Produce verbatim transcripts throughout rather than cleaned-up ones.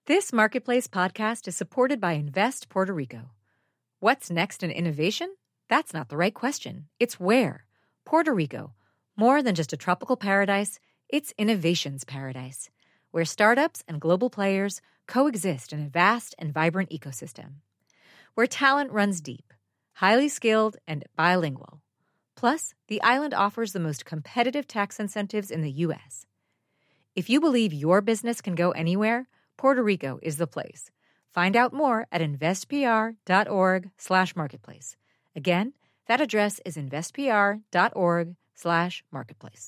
This Marketplace podcast is supported by Invest Puerto Rico. What's next in innovation? That's not the right question. It's where. Puerto Rico. More than just a tropical paradise, it's innovation's paradise, where startups and global players coexist in a vast and vibrant ecosystem. Where talent runs deep, highly skilled, and bilingual. Plus, the island offers the most competitive tax incentives in the U S. If you believe your business can go anywhere, Puerto Rico is the place. Find out more at investpr.org slash marketplace. Again, that address is investpr.org slash marketplace.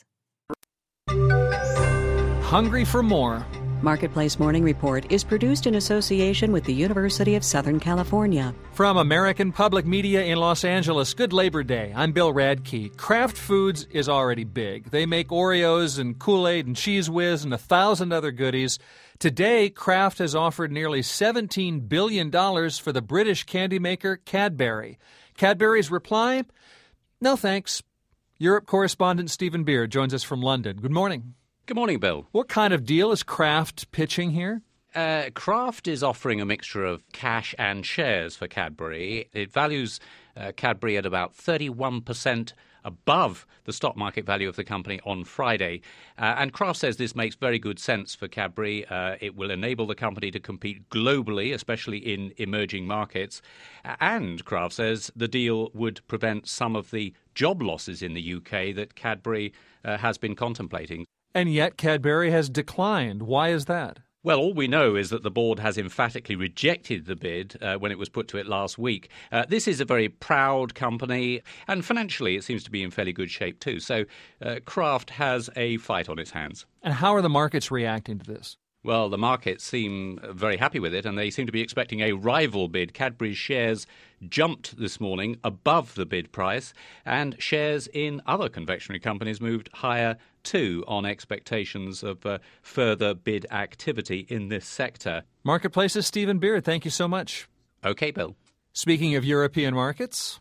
Hungry for more? Marketplace Morning Report is produced in association with the University of Southern California. From American Public Media in Los Angeles, good Labor Day. I'm Bill Radke. Kraft Foods is already big. They make Oreos and Kool-Aid and Cheese Whiz and a thousand other goodies. Today, Kraft has offered nearly seventeen billion dollars for the British candy maker Cadbury. Cadbury's reply? No thanks. Europe correspondent Stephen Beard joins us from London. Good morning. Good morning, Bill. What kind of deal is Kraft pitching here? Uh, Kraft is offering a mixture of cash and shares for Cadbury. It values uh, Cadbury at about thirty-one percent above the stock market value of the company on Friday. Uh, and Kraft says this makes very good sense for Cadbury. Uh, it will enable the company to compete globally, especially in emerging markets. And Kraft says the deal would prevent some of the job losses in the U K that Cadbury uh, has been contemplating. And yet Cadbury has declined. Why is that? Well, all we know is that the board has emphatically rejected the bid uh, when it was put to it last week. Uh, this is a very proud company, and financially it seems to be in fairly good shape too. So uh, Kraft has a fight on its hands. And how are the markets reacting to this? Well, the markets seem very happy with it, and they seem to be expecting a rival bid. Cadbury's shares jumped this morning above the bid price, and shares in other confectionery companies moved higher too on expectations of uh, further bid activity in this sector. Marketplace's Stephen Beard, thank you so much. Okay, Bill. Speaking of European markets,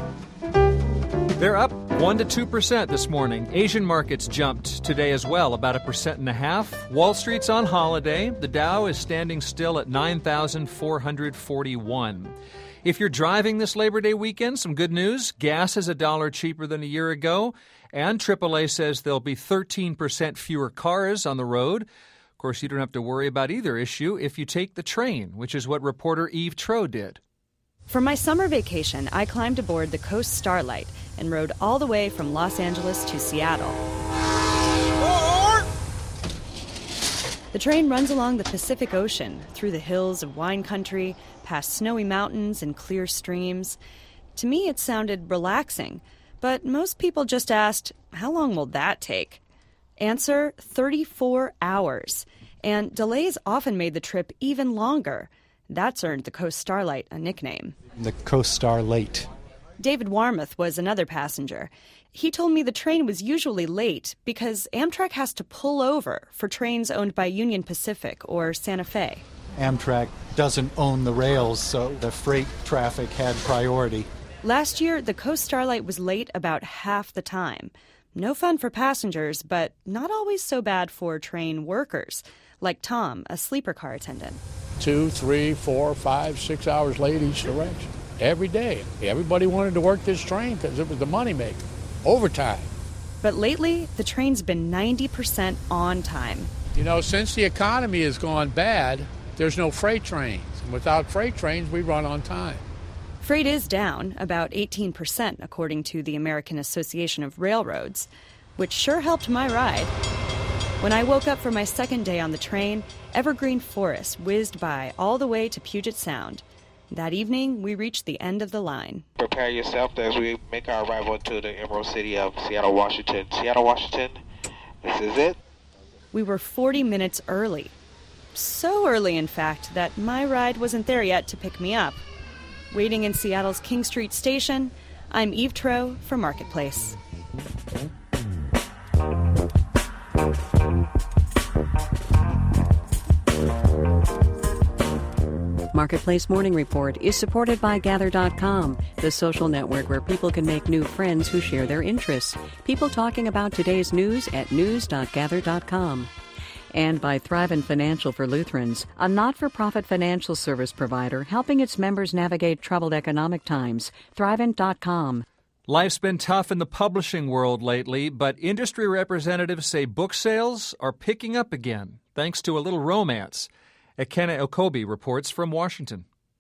they're up one to two percent this morning. Asian markets jumped today as well, about a percent and a half. Wall Street's on holiday. The Dow is standing still at nine thousand four hundred forty-one. If you're driving this Labor Day weekend, some good news. Gas is a dollar cheaper than a year ago, and triple A says there'll be thirteen percent fewer cars on the road. Of course, you don't have to worry about either issue if you take the train, which is what reporter Eve Troe did. For my summer vacation, I climbed aboard the Coast Starlight and rode all the way from Los Angeles to Seattle. The train runs along the Pacific Ocean, through the hills of wine country, past snowy mountains and clear streams. To me, it sounded relaxing, but most people just asked, how long will that take? Answer, thirty-four hours. And delays often made the trip even longer. That's earned the Coast Starlight a nickname. The Coast Starlight. David Warmoth was another passenger. He told me the train was usually late because Amtrak has to pull over for trains owned by Union Pacific or Santa Fe. Amtrak doesn't own the rails, so the freight traffic had priority. Last year, the Coast Starlight was late about half the time. No fun for passengers, but not always so bad for train workers, like Tom, a sleeper car attendant. Two, three, four, five, six hours late each direction. Every day. Everybody wanted to work this train because it was the moneymaker. Overtime. But lately, the train's been ninety percent on time. You know, since the economy has gone bad, there's no freight trains. And without freight trains, we run on time. Freight is down, about eighteen percent, according to the American Association of Railroads, which sure helped my ride. When I woke up for my second day on the train, Evergreen Forest whizzed by all the way to Puget Sound. That evening, we reached the end of the line. Prepare yourself as we make our arrival to the Emerald City of Seattle, Washington. Seattle, Washington, this is it. We were forty minutes early. So early, in fact, that my ride wasn't there yet to pick me up. Waiting in Seattle's King Street Station, I'm Eve Troe for Marketplace. Marketplace Morning Report is supported by Gather dot com, the social network where people can make new friends who share their interests. People talking about today's news at news dot gather dot com. And by Thrivent Financial for Lutherans, a not-for-profit financial service provider helping its members navigate troubled economic times. Thrivent dot com. Life's been tough in the publishing world lately, but industry representatives say book sales are picking up again, thanks to a little romance. Ekene Okobi reports from Washington.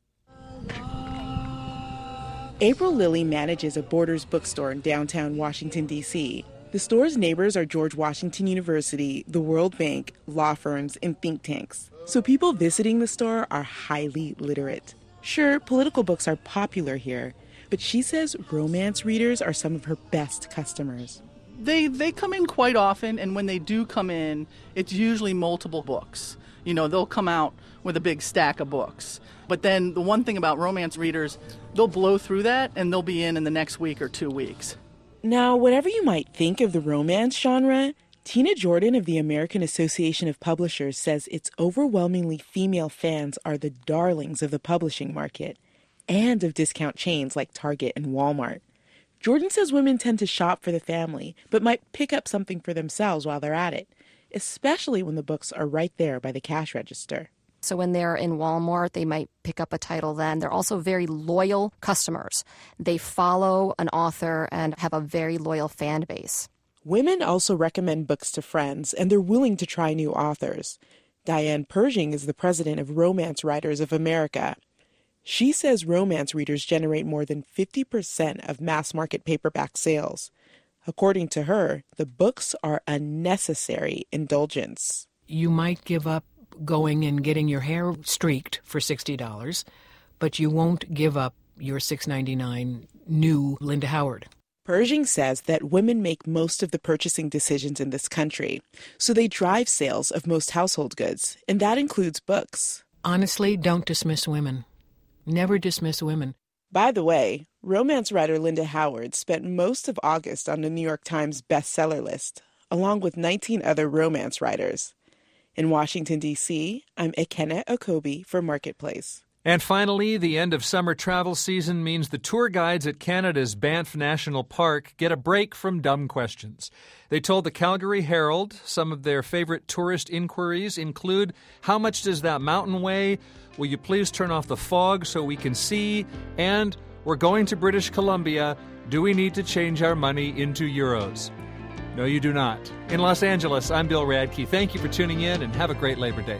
April Lilly manages a Borders bookstore in downtown Washington, D C The store's neighbors are George Washington University, the World Bank, law firms, and think tanks. So people visiting the store are highly literate. Sure, political books are popular here, but she says romance readers are some of her best customers. They they come in quite often, and when they do come in, it's usually multiple books. You know, they'll come out with a big stack of books. But then the one thing about romance readers, they'll blow through that, and they'll be in in the next week or two weeks. Now, whatever you might think of the romance genre, Tina Jordan of the American Association of Publishers says its overwhelmingly female fans are the darlings of the publishing market and of discount chains like Target and Walmart. Jordan says women tend to shop for the family, but might pick up something for themselves while they're at it, especially when the books are right there by the cash register. So when they're in Walmart, they might pick up a title then. They're also very loyal customers. They follow an author and have a very loyal fan base. Women also recommend books to friends, and they're willing to try new authors. Diane Pershing is the president of Romance Writers of America. She says romance readers generate more than fifty percent of mass-market paperback sales. According to her, the books are a necessary indulgence. You might give up going and getting your hair streaked for sixty dollars, but you won't give up your six ninety-nine new Linda Howard. Pershing says that women make most of the purchasing decisions in this country, so they drive sales of most household goods, and that includes books. Honestly, don't dismiss women. Never dismiss women. By the way, romance writer Linda Howard spent most of August on the New York Times bestseller list, along with nineteen other romance writers. In Washington, D C, I'm Ekene Okobi for Marketplace. And finally, the end of summer travel season means the tour guides at Canada's Banff National Park get a break from dumb questions. They told the Calgary Herald some of their favorite tourist inquiries include, how much does that mountain weigh? Will you please turn off the fog so we can see? And, we're going to British Columbia. Do we need to change our money into euros? No, you do not. In Los Angeles, I'm Bill Radke. Thank you for tuning in, and have a great Labor Day.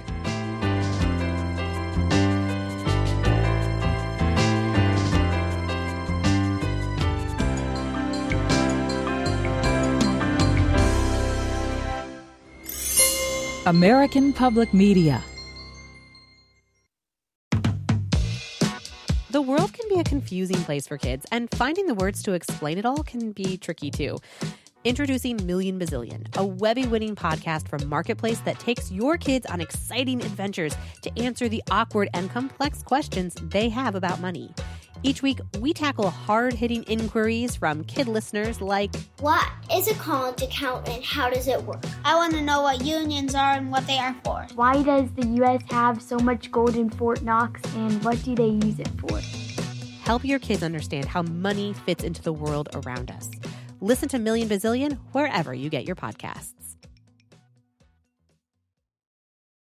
American Public Media. The world can be a confusing place for kids, and finding the words to explain it all can be tricky too. Introducing Million Bazillion, a Webby-winning podcast from Marketplace that takes your kids on exciting adventures to answer the awkward and complex questions they have about money. Each week, we tackle hard-hitting inquiries from kid listeners like, what is a college account and how does it work? I want to know what unions are and what they are for. Why does the U S have so much gold in Fort Knox and what do they use it for? Help your kids understand how money fits into the world around us. Listen to Million Bazillion wherever you get your podcasts.